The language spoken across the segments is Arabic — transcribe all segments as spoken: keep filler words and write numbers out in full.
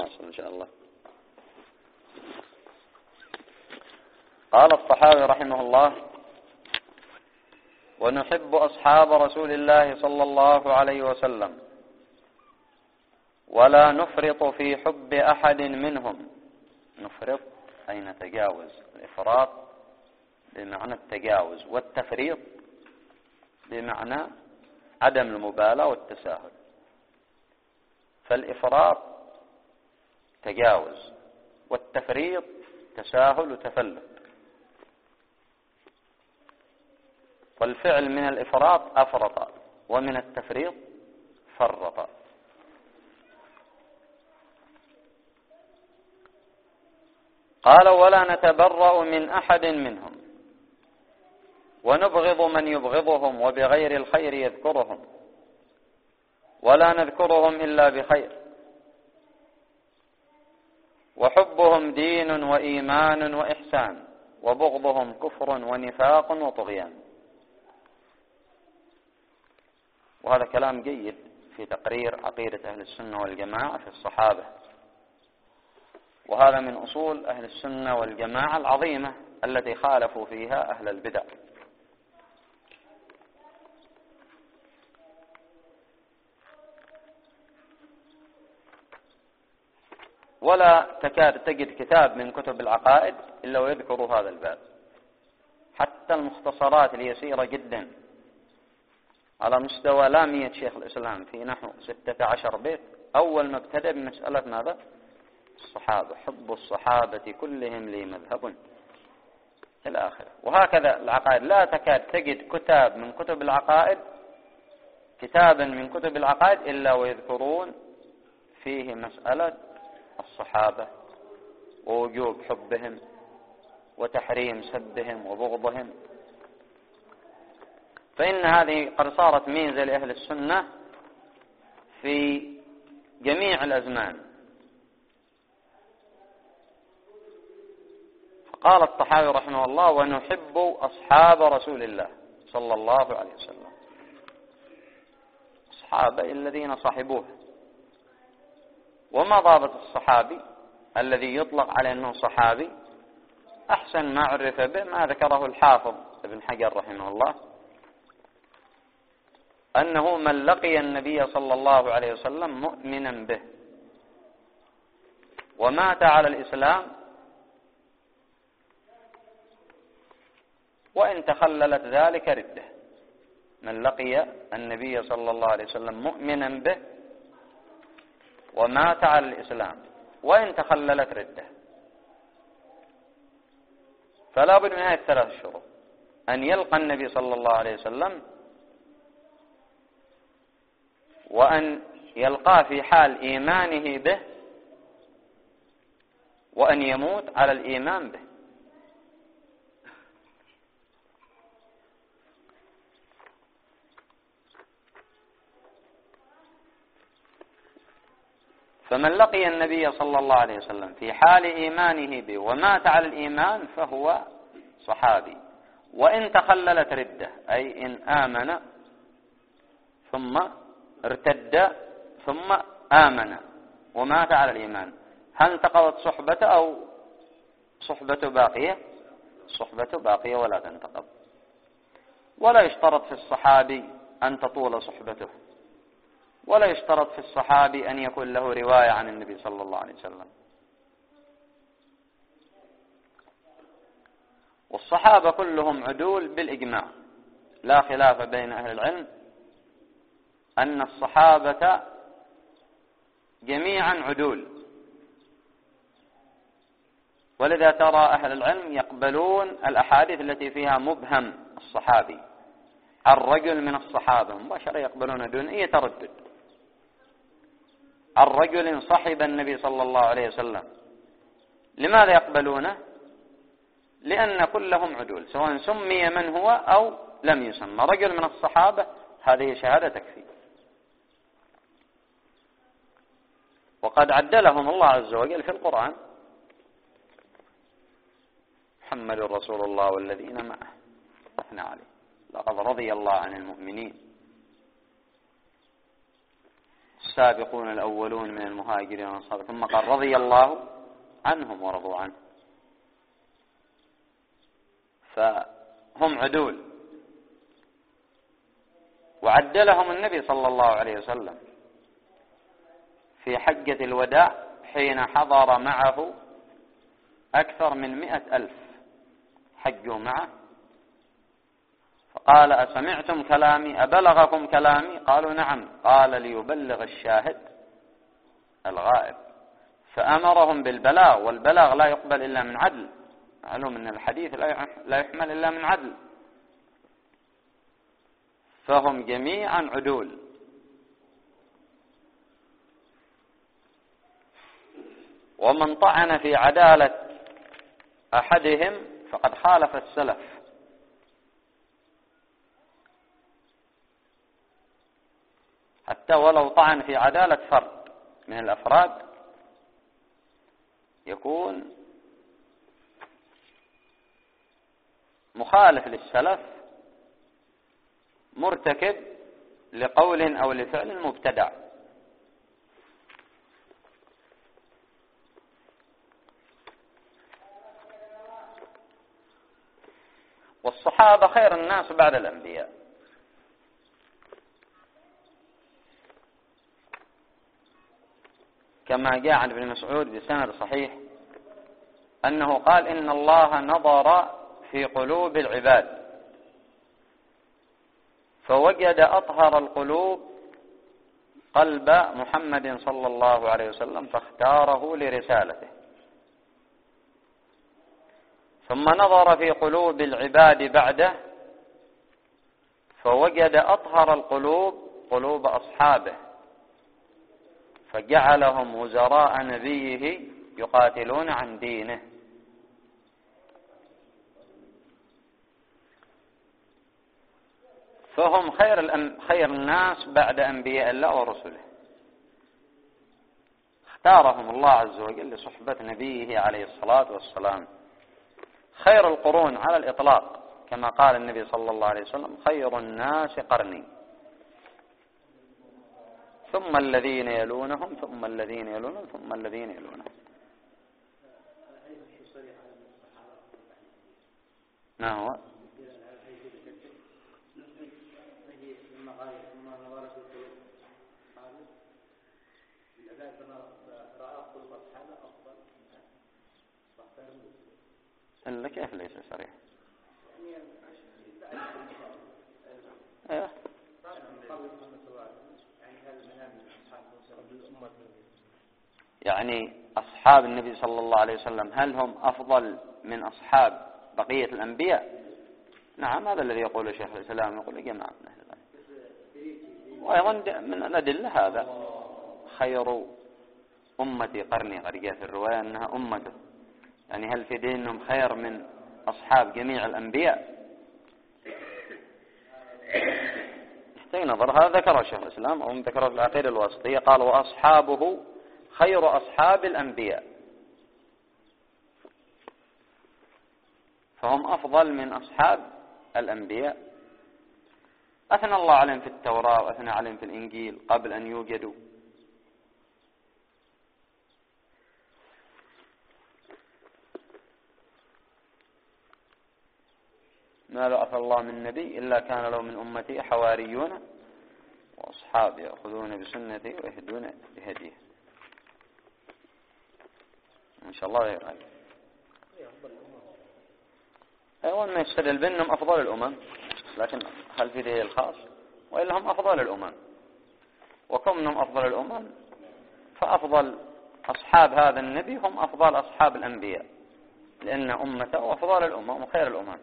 نواصل إن شاء الله. قال الطحاوي رحمه الله: ونحب أصحاب رسول الله صلى الله عليه وسلم ولا نفرط في حب أحد منهم. نفرط أي نتجاوز. الإفراط بمعنى التجاوز، والتفريط بمعنى عدم المبالاة والتساهل. فالإفراط تجاوز، والتفريط تساهل وتفلت. والفعل من الإفراط أفرط، ومن التفريط فرط. قال: ولا نتبرأ من أحد منهم ونبغض من يبغضهم وبغير الخير يذكرهم، ولا نذكرهم إلا بخير، وحبهم دين وإيمان وإحسان، وبغضهم كفر ونفاق وطغيان. وهذا كلام جيد في تقرير عقيدة أهل السنة والجماعة في الصحابة، وهذا من أصول أهل السنة والجماعة العظيمة التي خالفوا فيها أهل البدع. ولا تكاد تجد كتاب من كتب العقائد إلا ويذكر هذا الباب، حتى المختصرات اليسيرة جدا على مستوى لا مية شيخ الإسلام في نحو ستة عشر بيت، أول ما ابتدأ بمسألة ماذا؟ الصحابة، حب الصحابة كلهم لي مذهب إلى آخره. وهكذا العقائد، لا تكاد تجد كتاب من كتب العقائد كتابا من كتب العقائد إلا ويذكرون فيه مسألة الصحابة ووجوب حبهم وتحريم سبهم وبغضهم. فإن هذه قد صارت ميزة لأهل السنة في جميع الأزمان. فقال الطحاوي رحمه الله: ونحب أصحاب رسول الله صلى الله عليه وسلم، الصحابة الذين صحبوه. وما ضابط الصحابي الذي يطلق عليه أنه صحابي؟ أحسن ما عرف به ما ذكره الحافظ ابن حجر رحمه الله، أنه من لقي النبي صلى الله عليه وسلم مؤمنا به ومات على الإسلام وإن تخللت ذلك ردة. من لقي النبي صلى الله عليه وسلم مؤمنا به ومات على الإسلام وإن تخللت ردة. فلا بد من هذه الثلاث شروط: أن يلقى النبي صلى الله عليه وسلم، وأن يلقاه في حال إيمانه به، وأن يموت على الإيمان به. فمن لقي النبي صلى الله عليه وسلم في حال إيمانه به ومات على الإيمان فهو صحابي. وإن تخللت ردة، أي إن آمن ثم ارتد ثم آمن ومات على الإيمان، هل انتقضت صحبته أو صحبته باقية؟ صحبته باقية ولا تنتقض. ولا يشترط في الصحابي أن تطول صحبته، ولا يشترط في الصحابي أن يكون له رواية عن النبي صلى الله عليه وسلم. والصحابة كلهم عدول بالإجماع، لا خلاف بين أهل العلم أن الصحابة جميعا عدول. ولذا ترى أهل العلم يقبلون الأحاديث التي فيها مبهم الصحابي عن رجل من الصحابة مباشرة، يقبلون دون أي تردد. عن رجل صحب النبي صلى الله عليه وسلم، لماذا يقبلونه؟ لأن كلهم عدول، سواء سمي من هو أو لم يسمى. رجل من الصحابة هذه شهادة تكفي. وقد عدلهم الله عز وجل في القرآن: محمد رسول الله والذين معه أثنى عليه لقد رضي الله عن المؤمنين. والسابقون الأولون من المهاجرين والأنصار، ثم قال رضي الله عنهم ورضوا عنه. فهم عدول، وعدلهم النبي صلى الله عليه وسلم في حجة الوداع حين حضر معه أكثر من مئة ألف حجوا معه، فقال أسمعتم كلامي أبلغكم كلامي؟ قالوا نعم. قال ليبلغ الشاهد الغائب، فأمرهم بالبلاغ، والبلاغ لا يقبل إلا من عدل، معلوم أن الحديث لا يحمل إلا من عدل، فهم جميعا عدول. ومن طعن في عدالة أحدهم فقد خالف السلف، حتى ولو طعن في عدالة فرد من الأفراد يكون مخالف للسلف، مرتكب لقول أو لفعل مبتدع. والصحابة خير الناس بعد الأنبياء، كما جاء عن ابن مسعود بسند صحيح أنه قال إن الله نظر في قلوب العباد فوجد أطهر القلوب قلب محمد صلى الله عليه وسلم فاختاره لرسالته، ثم نظر في قلوب العباد بعده فوجد أطهر القلوب قلوب أصحابه فجعلهم وزراء نبيه يقاتلون عن دينه. فهم خير الأم خير الناس بعد أنبياء الله ورسله، اختارهم الله عز وجل لصحبة نبيه عليه الصلاة والسلام. خير القرون على الإطلاق، كما قال النبي صلى الله عليه وسلم خير الناس قرني ثم الذين يلونهم ثم الذين يلونهم ثم الذين يلونهم. ما هو؟ إلا كيف ليس صريح؟ أيوه. يعني أصحاب النبي صلى الله عليه وسلم هل هم أفضل من أصحاب بقية الأنبياء؟ نعم، هذا الذي يقوله شيخ الإسلام، يقول جماعة من أهل العلم. وأيضا من الأدلة هذا خير أمتي قرني، قد جاء في الرواية أنها أمته، يعني هل في دينهم خير من أصحاب جميع الأنبياء؟ يحتاج نظر. هذا ذكر شيخ الإسلام أو ذكر العقيدة الواسطية، قال وأصحابه خير أصحاب الأنبياء، فهم أفضل من أصحاب الأنبياء. أثنى الله عليهم في التوراة وأثنى عليهم في الإنجيل قبل أن يوجدوا. ما بعث الله من نبي إلا كان له من أمتي حواريون وأصحاب يأخذون بسنته ويهدون بهديه. إن شاء الله غير هذا. أيوة ما يستدل بأنهم أفضل الأمم، لكن هل في دليل الخاص؟ وإلا هم أفضل الأمم، وكونهم أفضل الأمم فأفضل أصحاب هذا النبي هم أفضل أصحاب الأنبياء، لأن أمته أفضل الأمم وخير الأمم.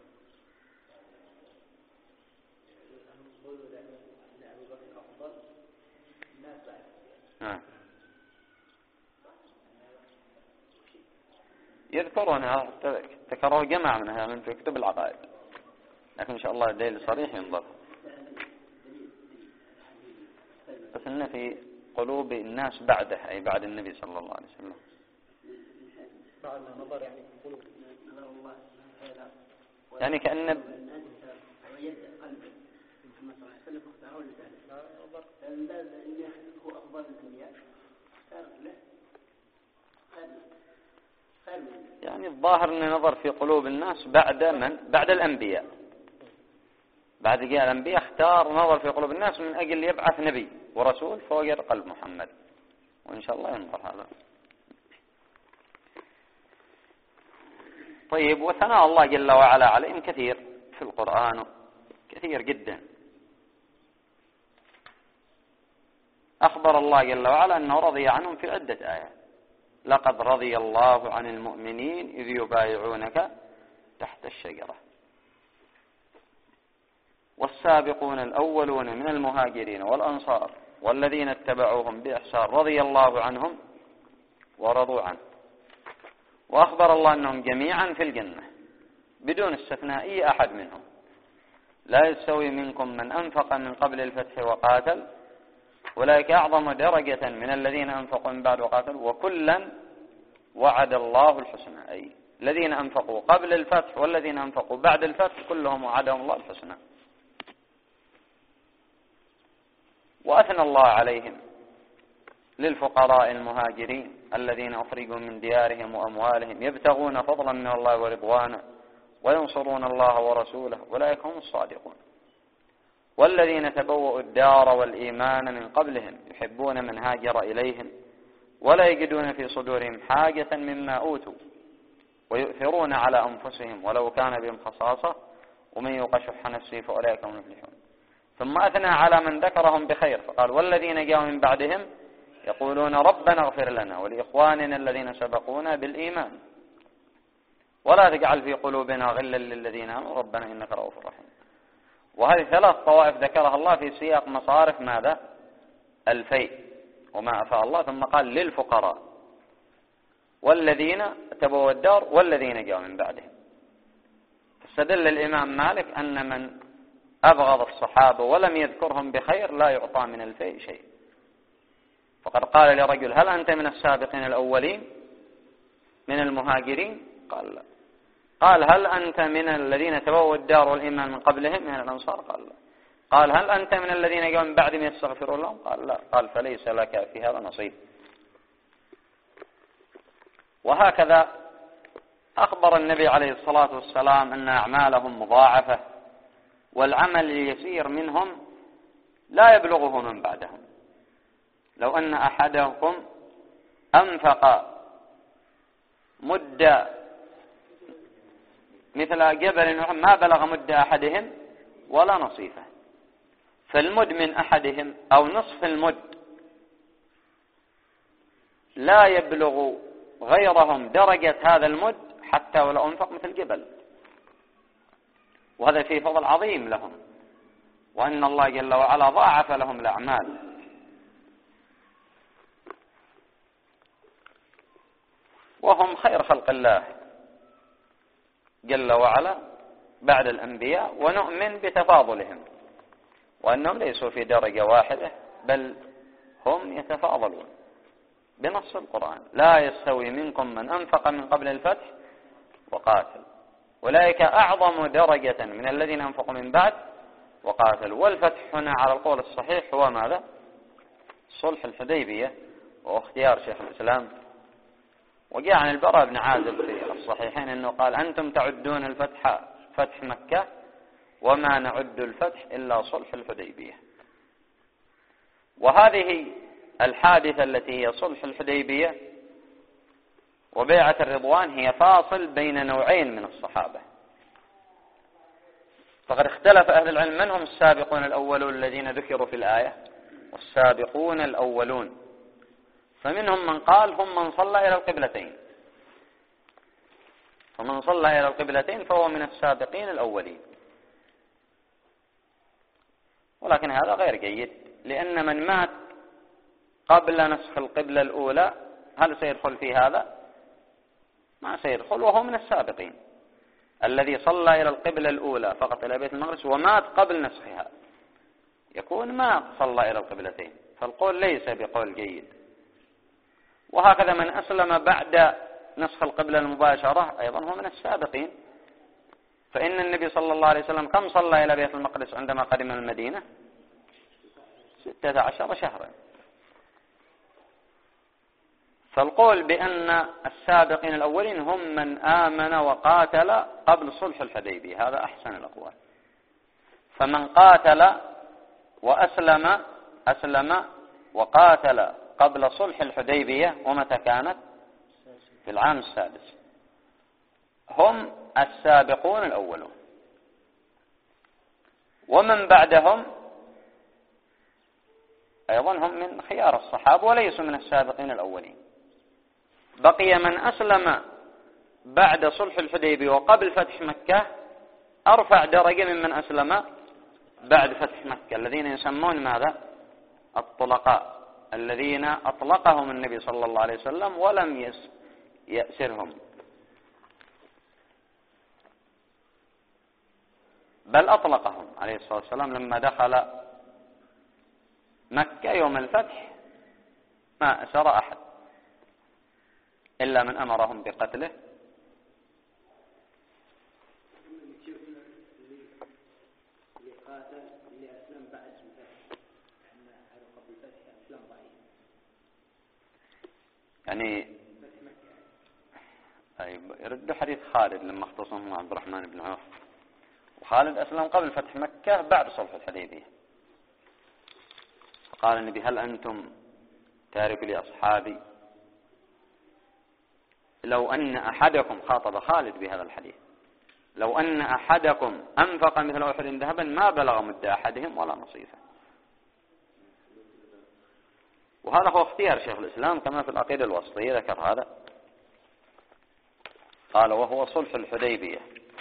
يذكرونها، تكرر جماعة منها من في كتب العقائد، لكن إن شاء الله الدليل صريح ينظر. بس إن في قلوب الناس بعده، أي بعد النبي صلى الله عليه وسلم. بعد نظر يعني في قلوب يعني كأن محمد صلى الله عليه وسلم اختاره لذلك اللي هو أفضل الأنبياء خير له خير خير يعني الظاهر أن نظر في قلوب الناس بعد من بعد الأنبياء، بعد جاء الأنبياء اختار نظر في قلوب الناس من أجل يبعث نبي ورسول فوجد قلب محمد، وإن شاء الله ينظر هذا. طيب، وثناء الله جل وعلا عليهم كثير في القرآن، كثير جدا. أخبر الله جل وعلا أنه رضي عنهم في عدة آيات: لقد رضي الله عن المؤمنين إذ يبايعونك تحت الشجرة. والسابقون الأولون من المهاجرين والأنصار والذين اتبعوهم بإحسان رضي الله عنهم ورضوا عنه. وأخبر الله أنهم جميعا في الجنة بدون استثناء أي أحد منهم: لا يستوي منكم من أنفق من قبل الفتح وقاتل أولئك أعظم درجة من الذين أنفقوا من بعد وقاتلوا وكلا وعد الله الحسنى. أي الذين أنفقوا قبل الفتح والذين أنفقوا بعد الفتح كلهم وعدهم الله الحسنى. وأثنى الله عليهم للفقراء المهاجرين الذين أخرجوا من ديارهم وأموالهم يبتغون فضلا من الله ورضوانا وينصرون الله ورسوله أولئك هم الصادقون. والذين تبوؤوا الدار والإيمان من قبلهم يحبون من هاجر إليهم ولا يجدون في صدورهم حاجة مما أوتوا ويؤثرون على أنفسهم ولو كان بهم خصاصة ومن يوق شح نفسه فأولئك هم المفلحون. ثم أثنى على من ذكرهم بخير فقال: والذين جاءوا من بعدهم يقولون ربنا اغفر لنا ولإخواننا الذين سبقونا بالإيمان ولا تجعل في قلوبنا غلا للذين آمنوا ربنا إنك رؤوف رحيم. وهذه ثلاث طوائف ذكرها الله في سياق مصارف ماذا؟ الفيء وما أفاء الله، ثم قال للفقراء والذين تبووا الدار والذين جاءوا من بعدهم. فاستدل الإمام مالك أن من أبغض الصحابة ولم يذكرهم بخير لا يعطى من الفيء شيء. فقد قال لرجل: هل أنت من السابقين الأولين من المهاجرين؟ قال لا. قال: هل أنت من الذين تبووا الدار والإيمان من قبلهم من الأنصار؟ قال لا. قال: هل أنت من الذين جاءوا من بعدهم يستغفرون لهم؟ قال لا. قال: فليس لك في هذا نصيب. وهكذا أخبر النبي عليه الصلاة والسلام أن أعمالهم مضاعفة والعمل اليسير منهم لا يبلغه من بعدهم. لو أن أحدكم أنفق مد مثل جبل ما بلغ مد أحدهم ولا نصيفه. فالمد من أحدهم أو نصف المد لا يبلغ غيرهم درجة هذا المد حتى ولو أنفق مثل جبل. وهذا فيه فضل عظيم لهم، وأن الله جل وعلا ضاعف لهم الأعمال. وهم خير خلق الله جل وعلا بعد الأنبياء، ونؤمن بتفاضلهم وأنهم ليسوا في درجة واحدة بل هم يتفاضلون بنص القرآن: لا يستوي منكم من أنفق من قبل الفتح وقاتل أولئك أعظم درجة من الذين أنفقوا من بعد وقاتل. والفتح هنا على القول الصحيح هو ماذا؟ صلح الحديبية واختيار شيخ الإسلام. وجاء عن البراء بن عازب في الصحيحين أنه قال: أنتم تعدون الفتح فتح مكة وما نعد الفتح إلا صلح الحديبية. وهذه الحادثة التي هي صلح الحديبية وبيعة الرضوان هي فاصل بين نوعين من الصحابة. فقد اختلف أهل العلم من هم السابقون الأولون الذين ذكروا في الآية والسابقون الأولون. فمنهم من قال هم من صلى إلى القبلتين، فمن صلى إلى القبلتين فهو من السابقين الأولين. ولكن هذا غير جيد، لأن من مات قبل نسخ القبلة الأولى هل سيدخل في هذا؟ ما سيدخل، وهو من السابقين. الذي صلى إلى القبلة الأولى فقط إلى بيت المقدس ومات قبل نسخها يكون ما صلى إلى القبلتين، فالقول ليس بقول جيد. وهكذا من أسلم بعد نسخ القبلة المباشرة أيضا هو من السابقين، فإن النبي صلى الله عليه وسلم كم صلى إلى بيت المقدس عندما قدم المدينة؟ ستة عشر شهرا. فالقول بأن السابقين الأولين هم من آمن وقاتل قبل صلح الحديبية هذا أحسن الأقوال. فمن قاتل وأسلم أسلم وقاتل قبل صلح الحديبية، ومتى كانت؟ في العام السادس، هم السابقون الأولون. ومن بعدهم أيضا هم من خيار الصحابة وليسوا من السابقين الأولين. بقي من أسلم بعد صلح الحديبية وقبل فتح مكة أرفع درجة ممن أسلم بعد فتح مكة، الذين يسمون ماذا؟ الطلقاء، الذين أطلقهم النبي صلى الله عليه وسلم ولم يأسرهم، بل أطلقهم عليه الصلاة والسلام لما دخل مكة يوم الفتح، ما أسر أحد إلا من أمرهم بقتله. يعني يرد حديث خالد لما اختصمه عبد الرحمن بن عوف، وخالد أسلم قبل فتح مكة بعد صلح الحديبية. قال النبي: هل أنتم تارك لأصحابي؟ لو أن أحدكم، خاطب خالد بهذا الحديث، لو أن أحدكم أنفق مثل أحد ذهبا ما بلغ مد أحدهم ولا نصيفه. وهذا هو اختيار شيخ الإسلام كما في العقيدة الوسطية ذكر هذا. قال: وهو صلح الحديبية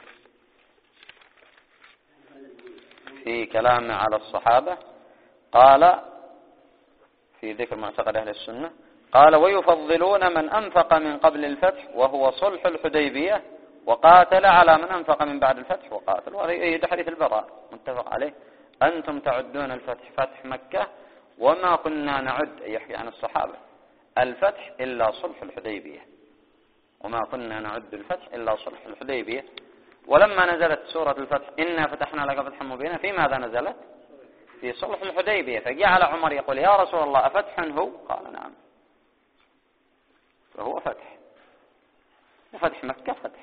في كلام على الصحابة. قال في ذكر معتقد أهل السنة، قال: ويفضلون من أنفق من قبل الفتح وهو صلح الحديبية، وقاتل على من أنفق من بعد الفتح وقاتل. وهذا يؤيد حديث البراء متفق عليه: أنتم تعدون الفتح فتح مكة وما كنا نعد، يحكي عن الصحابة، الفتح إلا صلح الحديبية، وما كنا نعد الفتح إلا صلح الحديبية. ولما نزلت سورة الفتح إنا فتحنا لك فتحا مبينا، في ماذا نزلت؟ في صلح الحديبية. فجعل عمر يقول: يا رسول الله أفتح هو؟ قال: نعم، فهو فتح، وفتح مكة فتح،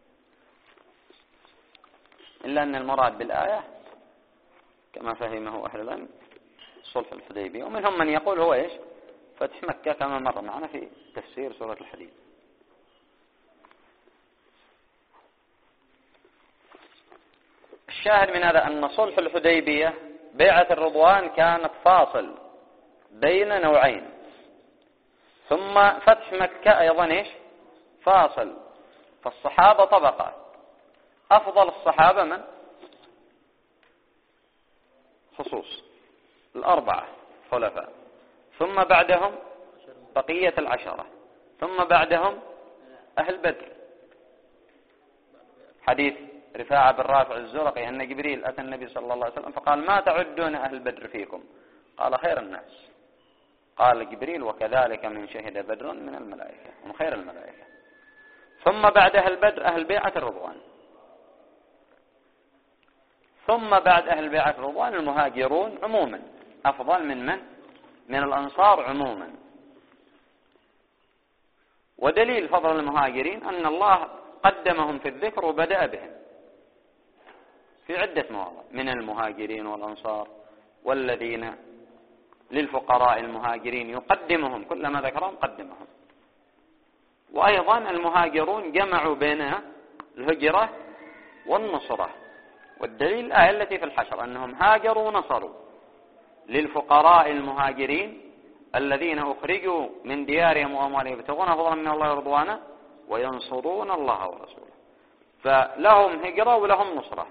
إلا أن المراد بالآية كما فهمه أهل العلم صلح الحديبية. ومنهم من يقول هو إيش؟ فتح مكة كما مر معنا في تفسير سورة الحديد. الشاهد من هذا أن صلح الحديبية بيعة الرضوان كانت فاصل بين نوعين، ثم فتح مكة أيضا إيش؟ فاصل. فالصحابة طبقات، أفضل الصحابة من؟ خصوص الأربعة خلفاء، ثم بعدهم بقية العشرة، ثم بعدهم أهل بدر. حديث رفاعة بن رافع الزرقي أن جبريل أتى النبي صلى الله عليه وسلم فقال: ما تعدون أهل بدر فيكم؟ قال: خير الناس. قال جبريل: وكذلك من شهد بدرا من الملائكة، ومن خير الملائكة. ثم بعد أهل بدر أهل بيعة الرضوان، ثم بعد أهل بيعة الرضوان المهاجرون عموما، أفضل من من؟ من الأنصار عموما. ودليل فضل المهاجرين أن الله قدمهم في الذكر وبدأ بهم في عدة مواضع: من المهاجرين والأنصار والذين للفقراء المهاجرين يقدمهم، كلما ذكرهم قدمهم. وأيضا المهاجرون جمعوا بين الهجرة والنصرة، والدليل الآية التي في الحشر أنهم هاجروا ونصروا للفقراء المهاجرين الذين أخرجوا من ديارهم وأموالهم يبتغون فضلا من الله ورضوانا وينصرون الله ورسوله. فلهم هجرة ولهم نصرة.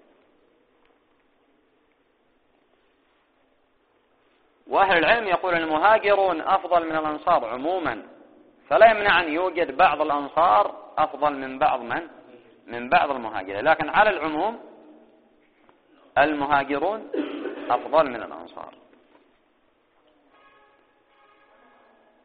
وأهل العلم يقول المهاجرون أفضل من الأنصار عموما، فلا يمنع أن يوجد بعض الأنصار أفضل من بعض من من بعض المهاجرين، لكن على العموم المهاجرون أفضل من الأنصار.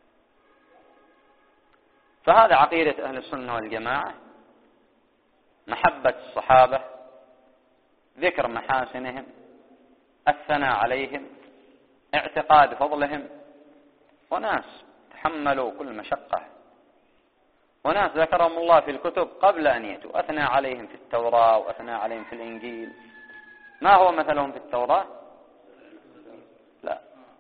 فهذا عقيدة أهل السنة والجماعة. محبة الصحابة، ذكر محاسنهم، الثناء عليهم، اعتقاد فضلهم. وناس تحملوا كل مشقة، وناس ذكرهم الله في الكتب قبل أن يأتوا، أثنى عليهم في التوراة وأثنى عليهم في الإنجيل. ما هو مثلهم في التوراة؟ لا،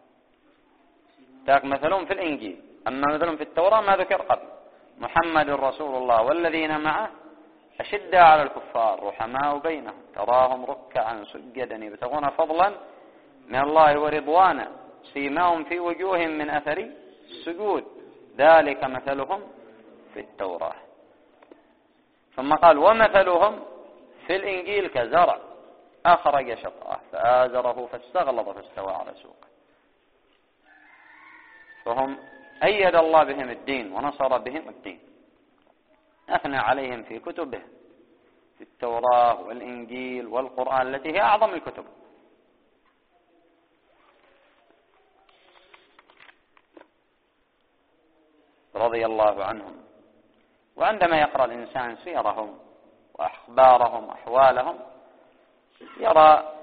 ذاك مثلهم في الإنجيل. أما مثلهم في التوراة ما ذكر قبل. محمد رسول الله والذين معه أشداء على الكفار رحماء بينهم تراهم ركعا سجدا يبتغون فضلا من الله ورضوانا سيماهم في وجوههم من أثر السجود ذلك مثلهم في التوراة. ثم قال ومثلهم في الإنجيل كزرع أخرج شطأه فآزره فاستغلظ فاستوى على سوقه. فهم أيد الله بهم الدين ونصر بهم الدين، أثنى عليهم في كتبه في التوراة والإنجيل والقرآن التي هي أعظم الكتب. رضي الله عنهم. وعندما يقرأ الإنسان سيرهم وأخبارهم وأحوالهم يرى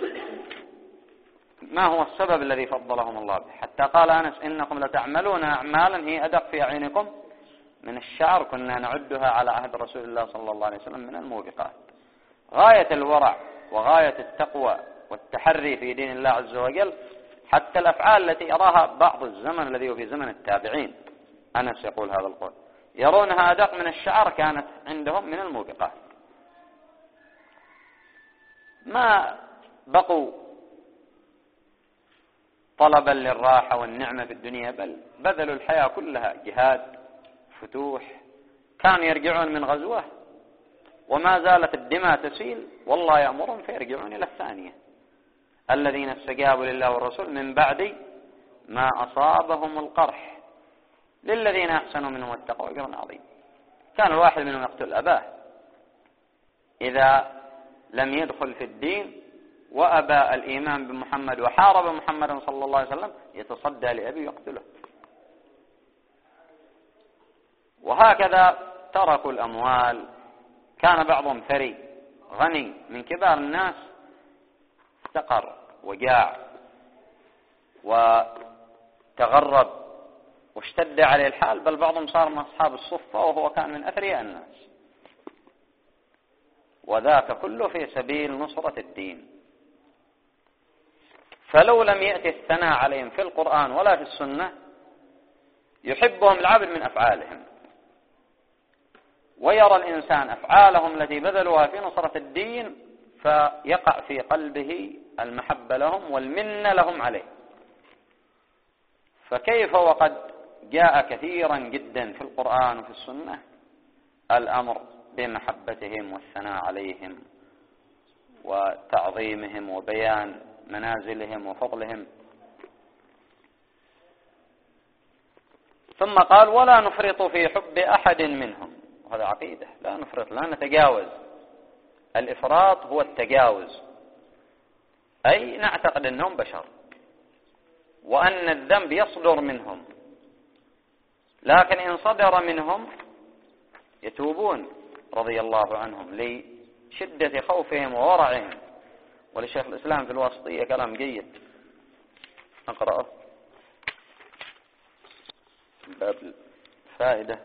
ما هو السبب الذي فضلهم الله به. حتى قال أنس إنكم لتعملون أعمالا هي أدق في أعينكم من الشعر كنا نعدها على عهد رسول الله صلى الله عليه وسلم من الموبقات. غاية الورع وغاية التقوى والتحري في دين الله عز وجل، حتى الأفعال التي يراها بعض الزمن الذي هو في زمن التابعين، أنس يقول هذا القول، يرونها أدق من الشعر كانت عندهم من الموبقات. ما بقوا طلبا للراحة والنعمة في الدنيا، بل بذلوا الحياة كلها جهاد فتوح. كانوا يرجعون من غزوة وما زالت الدماء تسيل والله يأمرهم فيرجعون إلى الثانية. الذين استجابوا لله والرسول من بعد ما أصابهم القرح للذين أحسنوا منهم واتقوا أجر عظيم. كان الواحد منهم يقتل أباه إذا لم يدخل في الدين وأبى الإيمان بمحمد وحارب محمد صلى الله عليه وسلم يتصدى لأبيه يقتله. وهكذا تركوا الأموال. كان بعضهم ثري غني من كبار الناس استقر وجاع وتغرب واشتد عليه الحال، بل بعضهم صار من أصحاب الصفة وهو كان من أثرياء الناس، وذاك كله في سبيل نصرة الدين. فلو لم يأتي الثناء عليهم في القرآن ولا في السنة يحبهم العبد من أفعالهم، ويرى الإنسان أفعالهم التي بذلوها في نصرة الدين فيقع في قلبه المحبة لهم والمنة لهم عليه. فكيف وقد جاء كثيرا جدا في القرآن وفي السنة الأمر بمحبتهم والثناء عليهم وتعظيمهم وبيان منازلهم وفضلهم. ثم قال ولا نفرط في حب أحد منهم. وهذا عقيدة، لا نفرط، لا نتجاوز. الإفراط هو التجاوز، أي نعتقد أنهم بشر وأن الذنب يصدر منهم، لكن إن صدر منهم يتوبون رضي الله عنهم لشدة خوفهم وورعهم. ولشيخ الإسلام في الواسطية كلام جيد أقرأه باب الفائدة.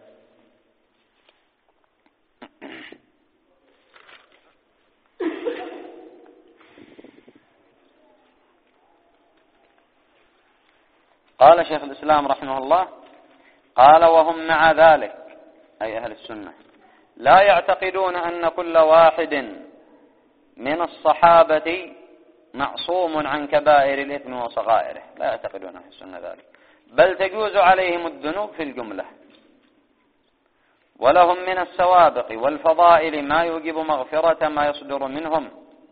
قال شيخ الإسلام رحمه الله قال وهم مع ذلك أي أهل السنة لا يعتقدون أن كل واحد من الصحابة معصوم عن كبائر الإثم وصغائره، لا يعتقدون أهل السنة ذلك، بل تجوز عليهم الذنوب في الجملة، ولهم من السوابق والفضائل ما يوجب مغفرة ما يصدر منهم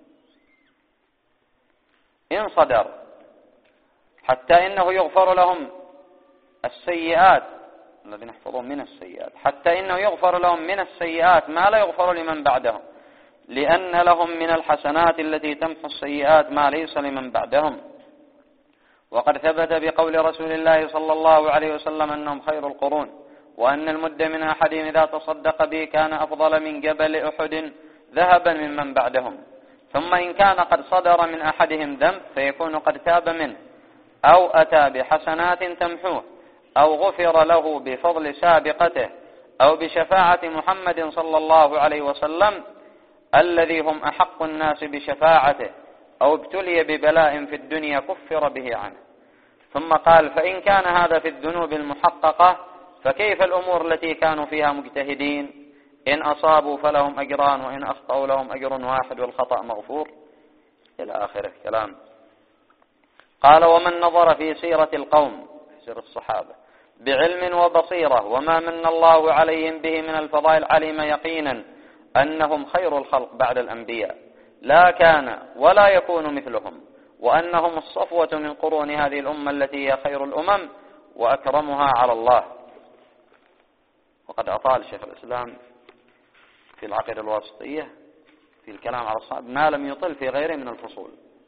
إن صدر، حتى إنه يغفر لهم السيئات الذين يحفظون من السيئات، حتى إنه يغفر لهم من السيئات ما لا يغفر لمن بعدهم، لأن لهم من الحسنات التي تمحو السيئات ما ليس لمن بعدهم. وقد ثبت بقول رسول الله صلى الله عليه وسلم أنهم خير القرون وأن المد من أحدهم إذا تصدق به كان أفضل من جبل أحد ذهبا ممن بعدهم. ثم إن كان قد صدر من أحدهم ذنب فيكون قد تاب منه أو أتى بحسنات تمحوه أو غفر له بفضل سابقته أو بشفاعة محمد صلى الله عليه وسلم الذي هم أحق الناس بشفاعته أو ابتلي ببلاء في الدنيا كفر به عنه. ثم قال: فإن كان هذا في الذنوب المحققة فكيف الأمور التي كانوا فيها مجتهدين؟ إن أصابوا فلهم أجران وإن أخطأوا لهم أجر واحد والخطأ مغفور، إلى آخر الكلام. قال: ومن نظر في سيرة القوم، سيرة الصحابة، بعلم وبصيرة وما من الله عليهم به من الفضائل علم يقينا أنهم خير الخلق بعد الأنبياء لا كان ولا يكون مثلهم، وأنهم الصفوة من قرون هذه الأمة التي هي خير الأمم وأكرمها على الله. وقد أطال شيخ الإسلام في العقيدة الواسطية في الكلام على الصحابة ما لم يطل في غيره من الفصول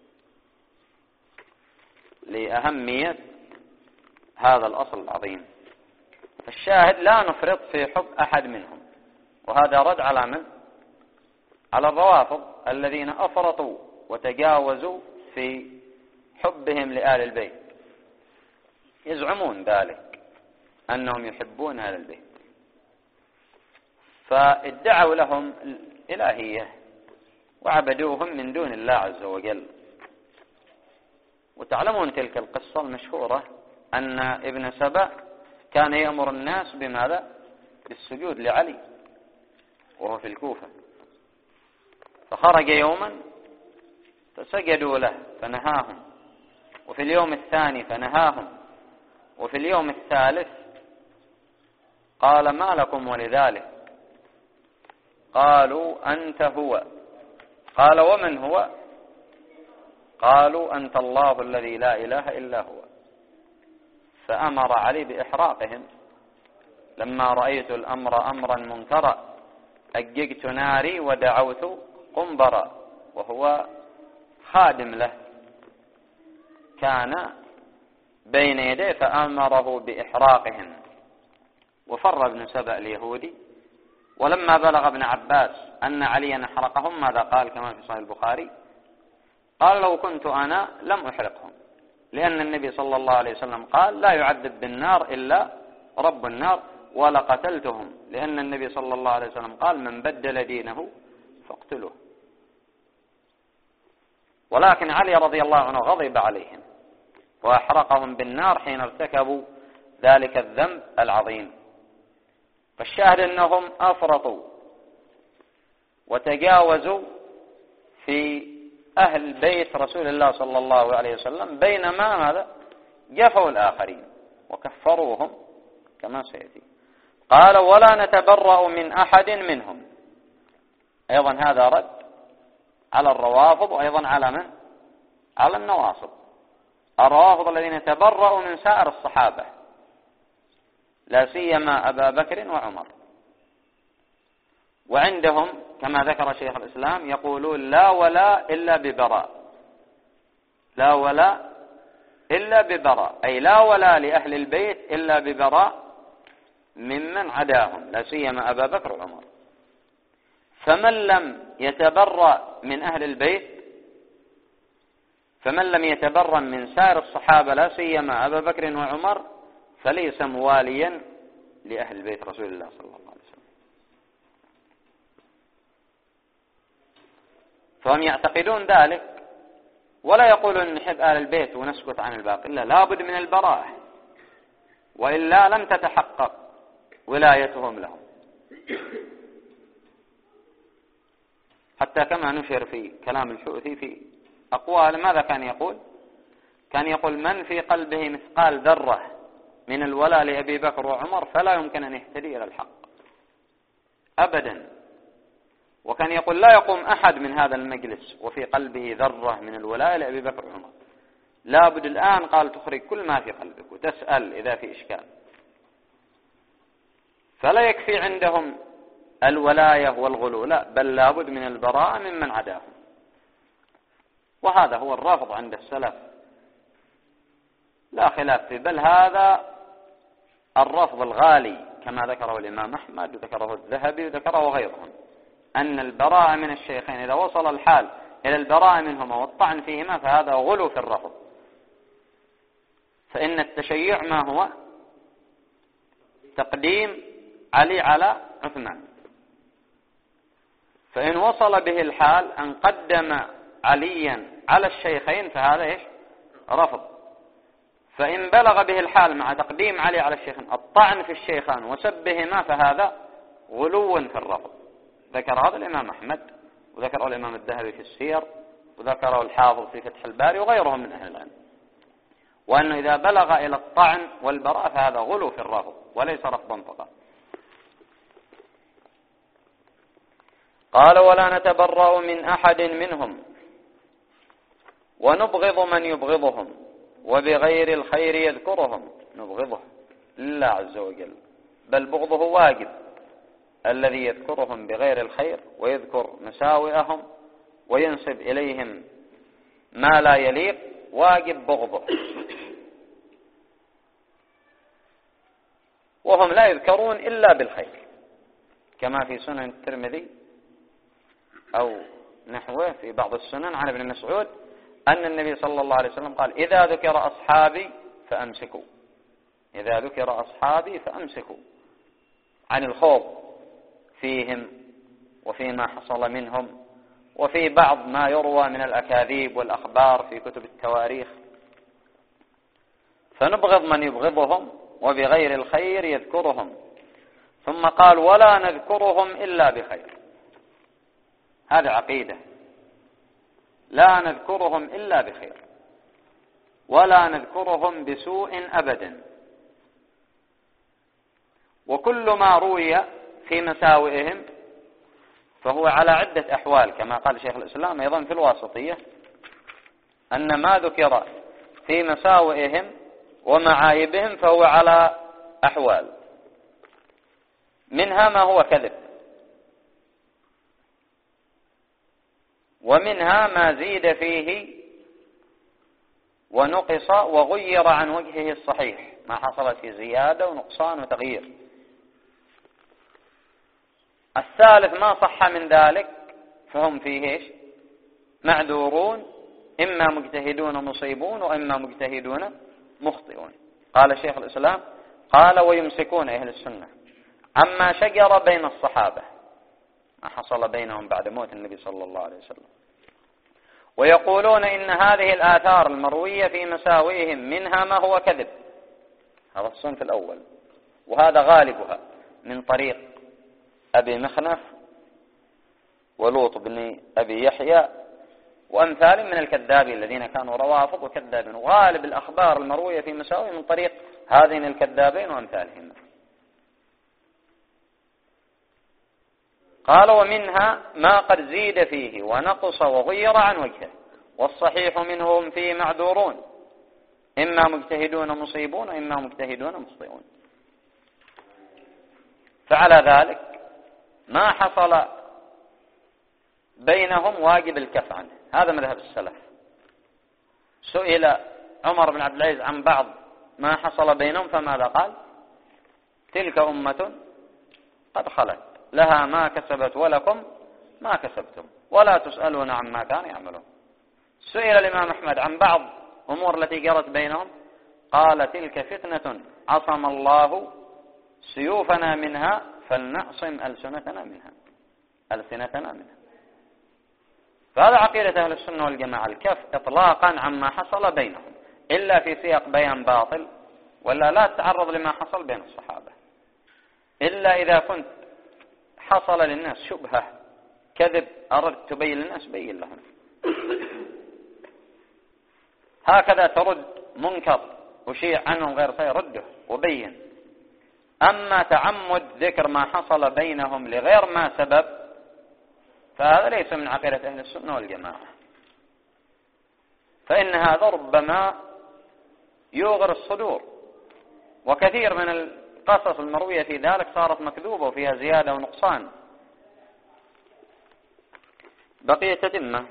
لأهمية هذا الأصل العظيم. الشاهد: لا نفرط في حب أحد منهم، وهذا رد على من؟ على الروافض الذين أفرطوا وتجاوزوا في حبهم لآل البيت، يزعمون ذلك أنهم يحبون آل البيت، فادعوا لهم الإلهية وعبدوهم من دون الله عز وجل. وتعلمون تلك القصة المشهورة أن ابن سبأ كان يأمر الناس بماذا؟ بالسجود لعلي وهو في الكوفة، فخرج يوما فسجدوا له فنهاهم، وفي اليوم الثاني فنهاهم، وفي اليوم الثالث قال: ما لكم ولذلك؟ قالوا: أنت هو. قال: ومن هو؟ قالوا: أنت الله الذي لا إله إلا هو. فأمر علي بإحراقهم. لما رأيت الأمر أمرا منكرا أججت ناري ودعوت قنبرا، وهو خادم له كان بين يديه، فأمره بإحراقهم. وفر ابن سبأ اليهودي، ولما بلغ ابن عباس أن عليا أحرقهم ماذا قال؟ كما في صحيح البخاري: قال: لو كنت أنا لم أحرقهم، لأن النبي صلى الله عليه وسلم قال: لا يعذب بالنار إلا رب النار، ولقتلتهم، لأن النبي صلى الله عليه وسلم قال: من بدل دينه فاقتلوه. ولكن علي رضي الله عنه غضب عليهم وأحرقهم بالنار حين ارتكبوا ذلك الذنب العظيم. فالشاهد أنهم أفرطوا وتجاوزوا في أهل بيت رسول الله صلى الله عليه وسلم، بينما ماذا؟ جفوا الآخرين وكفروهم كما سيأتي. قال: ولا نتبرأ من أحد منهم. أيضا هذا رد على الروافض، وأيضا على من؟ على النواصب. الروافض الذين تبرأوا من سائر الصحابة، لا سيما أبا بكر وعمر. وعندهم كما ذكر شيخ الإسلام يقولون: لا ولا إلا ببراء، لا ولا إلا ببراء، أي لا ولا لأهل البيت إلا ببراء ممن عداهم، لا سيما أبا بكر وعمر. فمن لم يتبرأ من أهل البيت، فمن لم يتبرأ من سائر الصحابة لا سيما أبا بكر وعمر فليس مواليا لأهل بيت رسول الله صلى الله عليه وسلم. فهم يعتقدون ذلك، ولا يقولون نحب أهل البيت ونسكت عن الباقي، لا، لابد من البراءة، وإلا لم تتحقق ولايتهم لهم. حتى كما نشر في كلام الحوثي في أقوال، ماذا كان يقول؟ كان يقول: من في قلبه مثقال ذرة من الولاء لأبي بكر وعمر فلا يمكن أن يهتدي إلى الحق أبدا. وكان يقول: لا يقوم أحد من هذا المجلس وفي قلبه ذرة من الولاء لأبي بكر وعمر، لابد الآن قال تخرج كل ما في قلبك وتسأل إذا في إشكال. فلا يكفي عندهم الولاية والغلو، لا، بل لابد من البراءة ممن عداهم. وهذا هو الرافض عند السلف، لا خلاف فيه، بل هذا الرفض الغالي كما ذكره الإمام أحمد وذكره الذهبي وذكره غيرهم أن البراءة من الشيخين إذا وصل الحال إلى البراءة منهما والطعن فيهما فهذا غلو في الرفض، فإن التشيع ما هو؟ تقديم علي على عثمان، فإن وصل به الحال أن قدم عليا على الشيخين فهذا إيش؟ رفض. فإن بلغ به الحال مع تقديم علي على الشيخين الطعن في الشيخان وسبهما فهذا غلو في الرفض. ذكر هذا الإمام أحمد وذكره الإمام الذهبي في السير وذكره الحافظ في فتح الباري وغيرهم من أهل العلم، وأنه إذا بلغ إلى الطعن والبراء فهذا غلو في الرفض وليس رفضا فقط. قال ولا نتبرأ من أحد منهم ونبغض من يبغضهم وبغير الخير يذكرهم. نبغضه لله عز وجل، بل بغضه واجب. الذي يذكرهم بغير الخير ويذكر مساوئهم وينسب إليهم ما لا يليق واجب بغضه، وهم لا يذكرون إلا بالخير، كما في سنن الترمذي أو نحوه في بعض السنن عن ابن مسعود أن النبي صلى الله عليه وسلم قال إذا ذكر أصحابي فأمسكوا، إذا ذكر أصحابي فأمسكوا عن الخوض فيهم وفيما حصل منهم وفي بعض ما يروى من الأكاذيب والأخبار في كتب التواريخ. فنبغض من يبغضهم وبغير الخير يذكرهم. ثم قال ولا نذكرهم إلا بخير. هذا عقيدة، لا نذكرهم إلا بخير ولا نذكرهم بسوء أبدا. وكل ما روي في مساوئهم فهو على عدة أحوال، كما قال شيخ الإسلام أيضا في الواسطية أن ما ذكر في مساوئهم ومعايبهم فهو على أحوال، منها ما هو كذب، ومنها ما زيد فيه ونقص وغير عن وجهه الصحيح، ما حصل في زيادة ونقصان وتغيير. الثالث ما صح من ذلك فهم فيه إيش؟ معذورون، إما مجتهدون مصيبون وإما مجتهدون مخطئون. قال شيخ الإسلام قال ويمسكون أهل السنة عما شجر بين الصحابة، ما حصل بينهم بعد موت النبي صلى الله عليه وسلم، ويقولون إن هذه الآثار المروية في مساوئهم منها ما هو كذب. هذا الصنف الأول، وهذا غالبها من طريق أبي مخنف ولوط بن أبي يحيى وأمثال من الكذابين الذين كانوا روافض وكذابين، وغالب الأخبار المروية في مساوئ من طريق هذين الكذابين وأمثالهم. قال ومنها ما قد زيد فيه ونقص وغير عن وجهه، والصحيح منهم فيه معذورون، إما مجتهدون مصيبون وإما مجتهدون مخطئون. فعلى ذلك ما حصل بينهم واجب الكف عنه، هذا مذهب السلف. سئل عمر بن عبد العزيز عن بعض ما حصل بينهم فماذا قال؟ تلك أمة قد خلت لها ما كسبت ولكم ما كسبتم ولا تسألون عما كانوا يعملون. سئل الإمام أحمد عن بعض أمور التي جرت بينهم قال تلك فتنة عصم الله سيوفنا منها فلنعصم ألسنتنا منها ألسنتنا منها. فهذا عقيدة أهل السنة والجماعة، الكف إطلاقا عما حصل بينهم إلا في سياق بيان باطل، ولا لا تتعرض لما حصل بين الصحابة إلا إذا كنت حصل للناس شبهة كذب أردت تبين للناس بين لهم. هكذا ترد منكر وشيع عنهم غير صحيح رده وبين. أما تعمد ذكر ما حصل بينهم لغير ما سبب فهذا ليس من عقيدة أهل السنة والجماعة، فإن هذا ربما يوغر الصدور، وكثير من القصص المروية في ذلك صارت مكذوبة وفيها زيادة ونقصان. بقية تتمة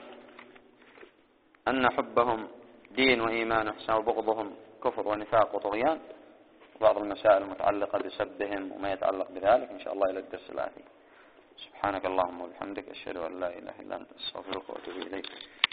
أن حبهم دين وإيمان وإحسان وبغضهم كفر ونفاق وطغيان. بعض المسائل المتعلقة بسبهم وما يتعلق بذلك إن شاء الله إلى الدرس الآتي. سبحانك اللهم وبحمدك أشهد أن لا إله إلا أنت أستغفرك وأتوب إليك.